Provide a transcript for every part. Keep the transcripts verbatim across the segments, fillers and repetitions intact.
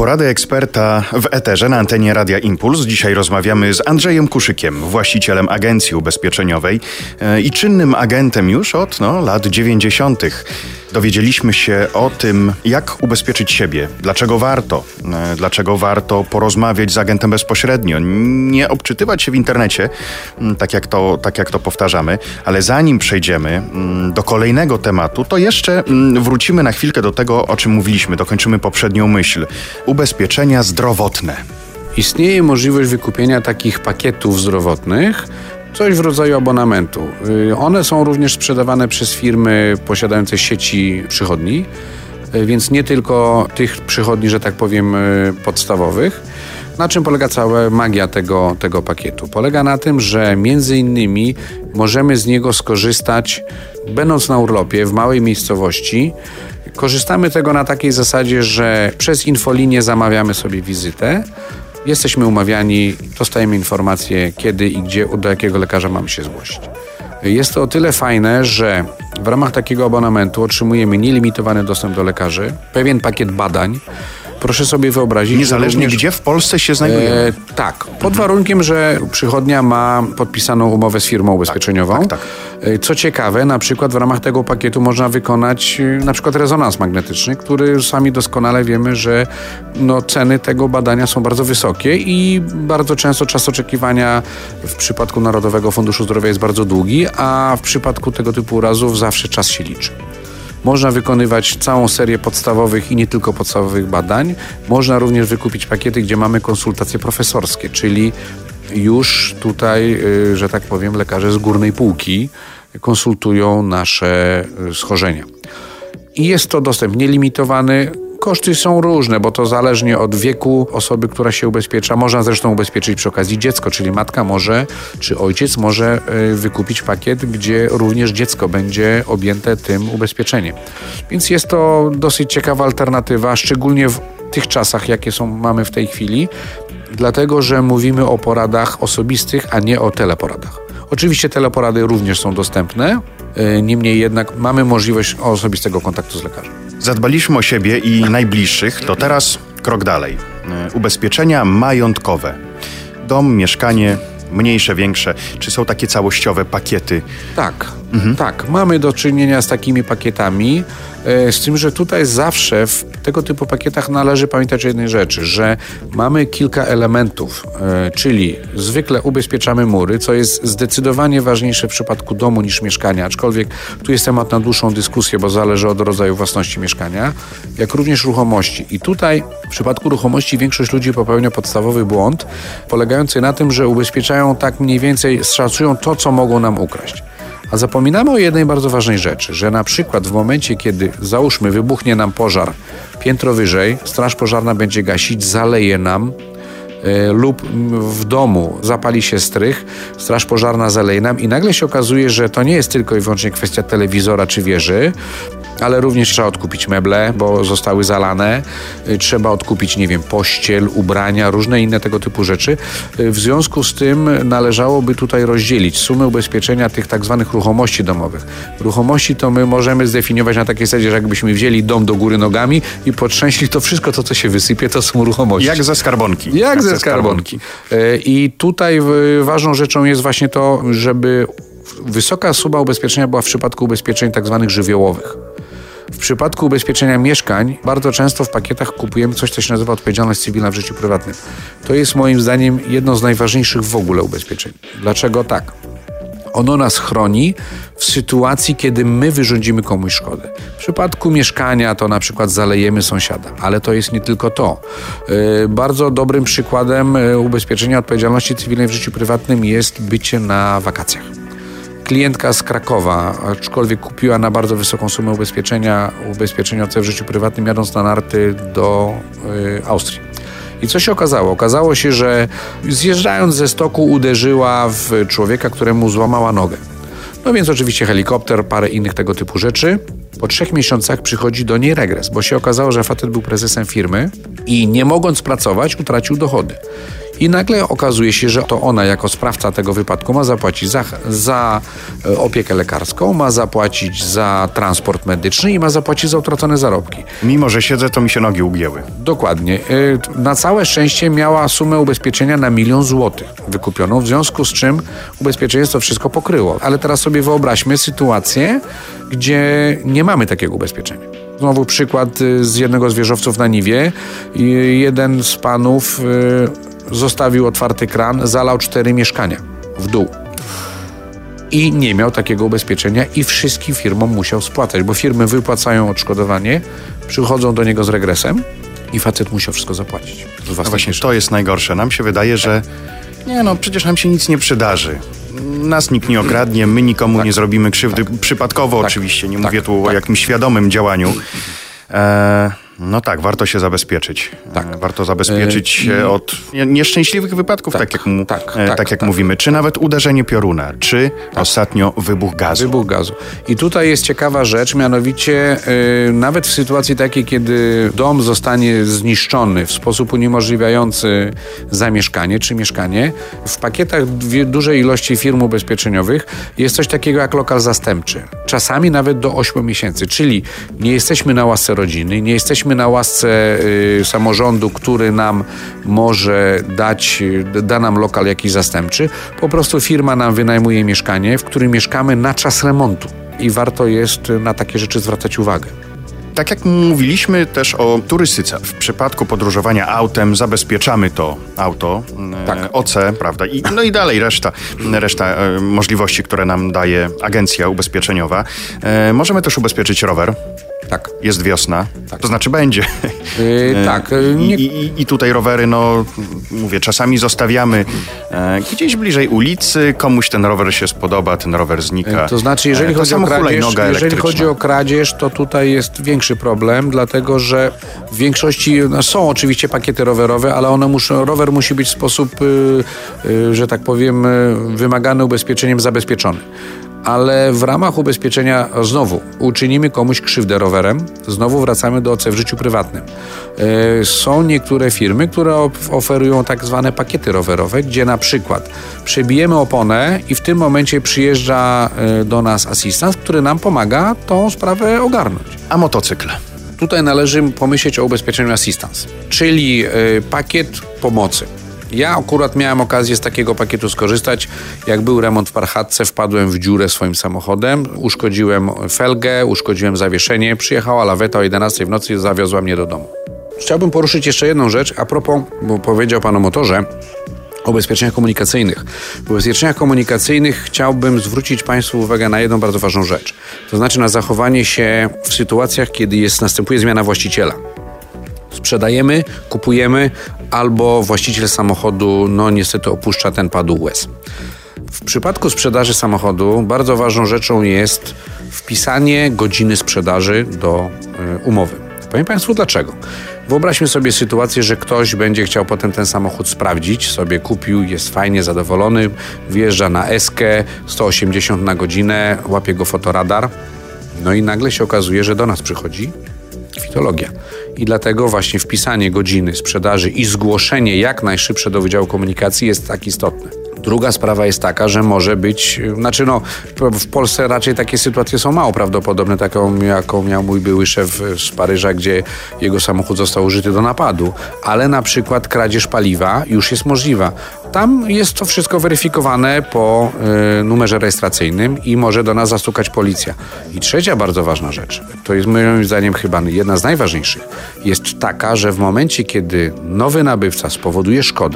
Porady eksperta w eterze na antenie Radia Impuls. Dzisiaj rozmawiamy z Andrzejem Kuszykiem, właścicielem agencji ubezpieczeniowej i czynnym agentem już od no, lat dziewięćdziesiątych. Dowiedzieliśmy się o tym, jak ubezpieczyć siebie, dlaczego warto, dlaczego warto porozmawiać z agentem bezpośrednio, nie obczytywać się w internecie, tak jak to, tak jak to powtarzamy, ale zanim przejdziemy do kolejnego tematu, to jeszcze wrócimy na chwilkę do tego, o czym mówiliśmy, dokończymy poprzednią myśl. Ubezpieczenia zdrowotne. Istnieje możliwość wykupienia takich pakietów zdrowotnych, coś w rodzaju abonamentu. One są również sprzedawane przez firmy posiadające sieci przychodni, więc nie tylko tych przychodni, że tak powiem, podstawowych. Na czym polega cała magia tego, tego pakietu? Polega na tym, że między innymi możemy z niego skorzystać, będąc na urlopie w małej miejscowości. Korzystamy tego na takiej zasadzie, że przez infolinię zamawiamy sobie wizytę. Jesteśmy umawiani, dostajemy informację, kiedy i gdzie, do jakiego lekarza mamy się zgłosić. Jest to o tyle fajne, że w ramach takiego abonamentu otrzymujemy nielimitowany dostęp do lekarzy, pewien pakiet badań. Proszę sobie wyobrazić... Niezależnie również, gdzie w Polsce się znajdujemy. E, tak, pod warunkiem, że przychodnia ma podpisaną umowę z firmą ubezpieczeniową. Tak, tak, tak. Co ciekawe, na przykład w ramach tego pakietu można wykonać na przykład rezonans magnetyczny, który sami doskonale wiemy, że no, ceny tego badania są bardzo wysokie i bardzo często czas oczekiwania w przypadku Narodowego Funduszu Zdrowia jest bardzo długi, a w przypadku tego typu urazów zawsze czas się liczy. Można wykonywać całą serię podstawowych i nie tylko podstawowych badań. Można również wykupić pakiety, gdzie mamy konsultacje profesorskie, czyli już tutaj, że tak powiem, lekarze z górnej półki konsultują nasze schorzenia. I jest to dostęp nielimitowany. Koszty są różne, bo to zależnie od wieku osoby, która się ubezpiecza. Można zresztą ubezpieczyć przy okazji dziecko, czyli matka może, czy ojciec może wykupić pakiet, gdzie również dziecko będzie objęte tym ubezpieczeniem. Więc jest to dosyć ciekawa alternatywa, szczególnie w tych czasach, jakie są, mamy w tej chwili, dlatego, że mówimy o poradach osobistych, a nie o teleporadach. Oczywiście teleporady również są dostępne, niemniej jednak mamy możliwość osobistego kontaktu z lekarzem. Zadbaliśmy o siebie i najbliższych, to teraz krok dalej. Ubezpieczenia majątkowe. Dom, mieszkanie, mniejsze, większe. Czy są takie całościowe pakiety? Tak, mhm. tak. Mamy do czynienia z takimi pakietami, z tym, że tutaj zawsze w tego typu pakietach należy pamiętać o jednej rzeczy, że mamy kilka elementów, czyli zwykle ubezpieczamy mury, co jest zdecydowanie ważniejsze w przypadku domu niż mieszkania, aczkolwiek tu jest temat na dłuższą dyskusję, bo zależy od rodzaju własności mieszkania, jak również ruchomości. I tutaj w przypadku ruchomości większość ludzi popełnia podstawowy błąd, polegający na tym, że ubezpieczają tak mniej więcej, szacują to, co mogą nam ukraść. A zapominamy o jednej bardzo ważnej rzeczy, że na przykład w momencie, kiedy załóżmy wybuchnie nam pożar piętro wyżej, straż pożarna będzie gasić, zaleje nam y, lub w domu zapali się strych, straż pożarna zaleje nam i nagle się okazuje, że to nie jest tylko i wyłącznie kwestia telewizora czy wieży, ale również trzeba odkupić meble, bo zostały zalane. Trzeba odkupić, nie wiem, pościel, ubrania, różne inne tego typu rzeczy. W związku z tym należałoby tutaj rozdzielić sumę ubezpieczenia tych tak zwanych ruchomości domowych. Ruchomości to my możemy zdefiniować na takiej zasadzie, że jakbyśmy wzięli dom do góry nogami i potrzęśli, to wszystko to, co się wysypie, to są ruchomości. Jak ze skarbonki. Jak, Jak ze skarbonki. skarbonki. I tutaj ważną rzeczą jest właśnie to, żeby wysoka suma ubezpieczenia była w przypadku ubezpieczeń tak zwanych żywiołowych. W przypadku ubezpieczenia mieszkań bardzo często w pakietach kupujemy coś, co się nazywa odpowiedzialność cywilna w życiu prywatnym. To jest moim zdaniem jedno z najważniejszych w ogóle ubezpieczeń. Dlaczego tak? Ono nas chroni w sytuacji, kiedy my wyrządzimy komuś szkodę. W przypadku mieszkania to na przykład zalejemy sąsiada, ale to jest nie tylko to. Yy, bardzo dobrym przykładem ubezpieczenia odpowiedzialności cywilnej w życiu prywatnym jest bycie na wakacjach. Klientka z Krakowa, aczkolwiek kupiła na bardzo wysoką sumę ubezpieczenia, ubezpieczenia O C w życiu prywatnym, jadąc na narty do y, Austrii. I co się okazało? Okazało się, że zjeżdżając ze stoku uderzyła w człowieka, któremu złamała nogę. No więc oczywiście helikopter, parę innych tego typu rzeczy. Po trzech miesiącach przychodzi do niej regres, bo się okazało, że facet był prezesem firmy i nie mogąc pracować utracił dochody. I nagle okazuje się, że to ona jako sprawca tego wypadku ma zapłacić za, za opiekę lekarską, ma zapłacić za transport medyczny i ma zapłacić za utracone zarobki. Mimo że siedzę, to mi się nogi ugięły. Dokładnie. Na całe szczęście miała sumę ubezpieczenia na milion złotych wykupioną, w związku z czym ubezpieczenie to wszystko pokryło. Ale teraz sobie wyobraźmy sytuację, gdzie nie mamy takiego ubezpieczenia. Znowu przykład z jednego z wieżowców na Niwie. Jeden z panów zostawił otwarty kran, zalał cztery mieszkania w dół. I nie miał takiego ubezpieczenia i wszystkim firmom musiał spłacać, bo firmy wypłacają odszkodowanie, przychodzą do niego z regresem i facet musiał wszystko zapłacić. No właśnie, to jest najgorsze. Nam się wydaje, że nie no, przecież nam się nic nie przydarzy. Nas nikt nie okradnie, my nikomu tak. nie zrobimy krzywdy. Tak. Przypadkowo tak. oczywiście, nie tak. mówię tu tak. o jakimś świadomym działaniu. E, no tak, warto się zabezpieczyć. Tak. Warto zabezpieczyć się e, od nieszczęśliwych wypadków, tak, tak jak, mu, tak, e, tak, tak jak tak. mówimy. Czy nawet uderzenie pioruna, czy tak. ostatnio wybuch gazu. Wybuch gazu. I tutaj jest ciekawa rzecz, mianowicie e, nawet w sytuacji takiej, kiedy dom zostanie zniszczony w sposób uniemożliwiający zamieszkanie czy mieszkanie, w pakietach dwie, dużej ilości firm ubezpieczeniowych jest coś takiego jak lokal zastępczy. Czasami nawet do ośmiu miesięcy, czyli nie jesteśmy na łasce rodziny, nie jesteśmy na łasce y, samorządu, który nam może dać, da nam lokal jakiś zastępczy. Po prostu firma nam wynajmuje mieszkanie, w którym mieszkamy na czas remontu i warto jest na takie rzeczy zwracać uwagę. Tak jak mówiliśmy też o turystyce. W przypadku podróżowania autem zabezpieczamy to auto, tak. O C, prawda? I, no i dalej reszta, reszta e, możliwości, które nam daje agencja ubezpieczeniowa. E, możemy też ubezpieczyć rower. Tak. Jest wiosna, tak. to znaczy będzie. Yy, tak. Nie... I, i, I tutaj rowery, no mówię, czasami zostawiamy e, gdzieś bliżej ulicy, komuś ten rower się spodoba, ten rower znika. To znaczy, jeżeli, e, chodzi, o kradzież, jeżeli chodzi o kradzież, to tutaj jest większy problem, dlatego że w większości, no, są oczywiście pakiety rowerowe, ale one muszą, rower musi być w sposób, y, y, że tak powiem, y, wymagany ubezpieczeniem zabezpieczony. Ale w ramach ubezpieczenia znowu uczynimy komuś krzywdę rowerem, znowu wracamy do O C w życiu prywatnym. Yy, są niektóre firmy, które oferują tak zwane pakiety rowerowe, gdzie na przykład przebijemy oponę i w tym momencie przyjeżdża yy, do nas asystent, który nam pomaga tą sprawę ogarnąć. A motocykl? Tutaj należy pomyśleć o ubezpieczeniu assistance, czyli yy, pakiet pomocy. Ja akurat miałem okazję z takiego pakietu skorzystać. Jak był remont w Parchatce, wpadłem w dziurę swoim samochodem, uszkodziłem felgę, uszkodziłem zawieszenie, przyjechała laweta o jedenastej w nocy i zawiozła mnie do domu. Chciałbym poruszyć jeszcze jedną rzecz a propos, bo powiedział Pan o motorze, o ubezpieczeniach komunikacyjnych. W ubezpieczeniach komunikacyjnych chciałbym zwrócić Państwu uwagę na jedną bardzo ważną rzecz. To znaczy na zachowanie się w sytuacjach, kiedy jest, następuje zmiana właściciela. Sprzedajemy, kupujemy, albo właściciel samochodu, no niestety opuszcza ten padł łez. W przypadku sprzedaży samochodu bardzo ważną rzeczą jest wpisanie godziny sprzedaży do y, umowy. Powiem Państwu dlaczego. Wyobraźmy sobie sytuację, że ktoś będzie chciał potem ten samochód sprawdzić, sobie kupił, jest fajnie zadowolony, wjeżdża na eskę, sto osiemdziesiąt na godzinę, łapie go fotoradar, no i nagle się okazuje, że do nas przychodzi kwitologia. I dlatego właśnie wpisanie godziny sprzedaży i zgłoszenie jak najszybsze do Wydziału Komunikacji jest tak istotne. Druga sprawa jest taka, że może być, znaczy no, w Polsce raczej takie sytuacje są mało prawdopodobne, taką jaką miał mój były szef z Paryża, gdzie jego samochód został użyty do napadu, ale na przykład kradzież paliwa już jest możliwa. Tam jest to wszystko weryfikowane po y, numerze rejestracyjnym i może do nas zastukać policja. I trzecia bardzo ważna rzecz, to jest moim zdaniem chyba jedna z najważniejszych, jest taka, że w momencie, kiedy nowy nabywca spowoduje szkodę,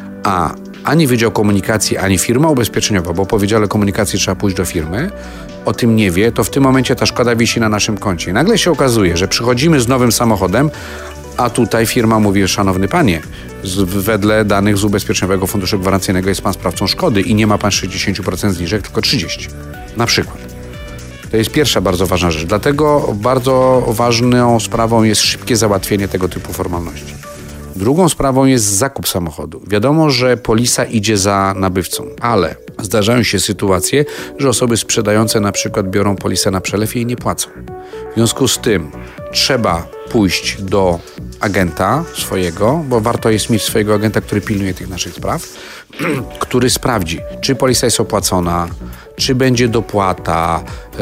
a ani Wydział Komunikacji, ani firma ubezpieczeniowa, bo po Wydziale Komunikacji trzeba pójść do firmy, o tym nie wie, to w tym momencie ta szkoda wisi na naszym koncie. I nagle się okazuje, że przychodzimy z nowym samochodem, a tutaj firma mówi, szanowny panie, z, wedle danych z Ubezpieczeniowego Funduszu Gwarancyjnego jest pan sprawcą szkody i nie ma pan sześćdziesiąt procent zniżek, tylko trzydzieści procent. Na przykład. To jest pierwsza bardzo ważna rzecz. Dlatego bardzo ważną sprawą jest szybkie załatwienie tego typu formalności. Drugą sprawą jest zakup samochodu. Wiadomo, że polisa idzie za nabywcą, ale zdarzają się sytuacje, że osoby sprzedające na przykład biorą polisę na przelew i jej nie płacą. W związku z tym trzeba pójść do agenta swojego, bo warto jest mieć swojego agenta, który pilnuje tych naszych spraw, który sprawdzi, czy polisa jest opłacona, czy będzie dopłata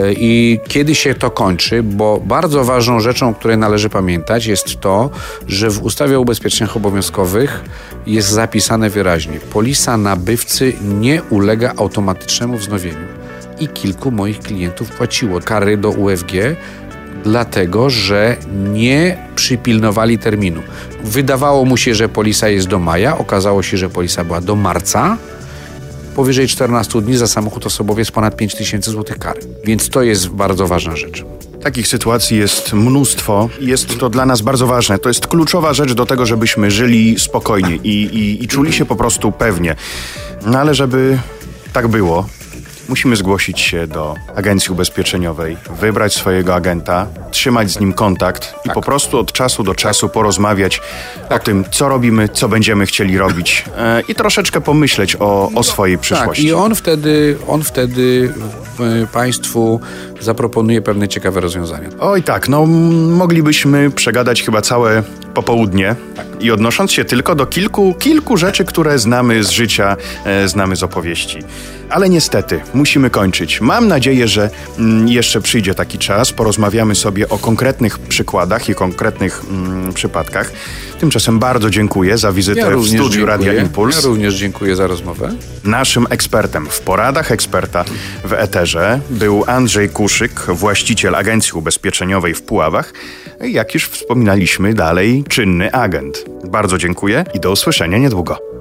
i kiedy się to kończy, bo bardzo ważną rzeczą, o której należy pamiętać, jest to, że w ustawie o ubezpieczeniach obowiązkowych jest zapisane wyraźnie: polisa nabywcy nie ulega automatycznemu wznowieniu. I kilku moich klientów płaciło kary do U F G, dlatego że nie przypilnowali terminu. Wydawało mu się, że polisa jest do maja, okazało się, że polisa była do marca. Powyżej czternastu dni za samochód osobowy jest ponad pięć tysięcy złotych kary. Więc to jest bardzo ważna rzecz. Takich sytuacji jest mnóstwo. Jest to dla nas bardzo ważne. To jest kluczowa rzecz do tego, żebyśmy żyli spokojnie i, i, i czuli się po prostu pewnie. No ale żeby tak było, musimy zgłosić się do agencji ubezpieczeniowej, wybrać swojego agenta, trzymać z nim kontakt i tak. po prostu od czasu do czasu porozmawiać tak. o tym, co robimy, co będziemy chcieli robić e, i troszeczkę pomyśleć o, o swojej przyszłości. Tak, i on wtedy, on wtedy e, Państwu zaproponuje pewne ciekawe rozwiązania. Oj tak, no moglibyśmy przegadać chyba całe popołudnie tak. i odnosząc się tylko do kilku, kilku rzeczy, które znamy z życia, e, znamy z opowieści. Ale niestety, musimy kończyć. Mam nadzieję, że mm, jeszcze przyjdzie taki czas, porozmawiamy sobie o konkretnych przykładach i konkretnych mm, przypadkach. Tymczasem bardzo dziękuję za wizytę ja w studiu dziękuję. Radia Impuls. Ja również dziękuję za rozmowę. Naszym ekspertem w poradach eksperta w eterze był Andrzej Kuszyk, właściciel agencji ubezpieczeniowej w Puławach. Jak już wspominaliśmy, dalej czynny agent. Bardzo dziękuję i do usłyszenia niedługo.